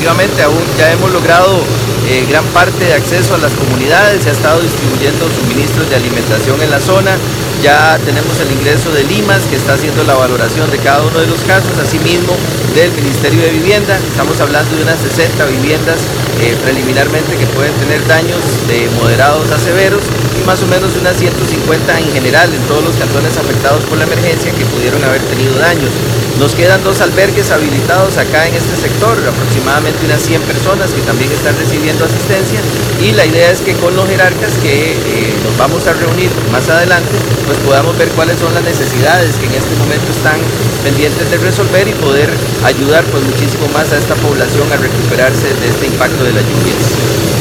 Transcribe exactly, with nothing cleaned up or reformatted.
efectivamente aún ya hemos logrado eh, gran parte de acceso a las comunidades, se ha estado distribuyendo suministros de alimentación en la zona, ya tenemos el ingreso de Limas que está haciendo la valoración de cada uno de los casos, asimismo del Ministerio de Vivienda, estamos hablando de unas sesenta viviendas eh, preliminarmente que pueden tener daños de moderados a severos y más o menos unas ciento cincuenta en general en todos los cantones afectados por la emergencia que pudieron haber tenido daños. Nos quedan dos albergues habilitados acá en este sector, aproximadamente unas cien personas que también están recibiendo asistencia y la idea es que con los jerarcas que eh, nos vamos a reunir más adelante, pues podamos ver cuáles son las necesidades que en este momento están pendientes de resolver y poder ayudar pues muchísimo más a esta población a recuperarse de este impacto de las lluvias.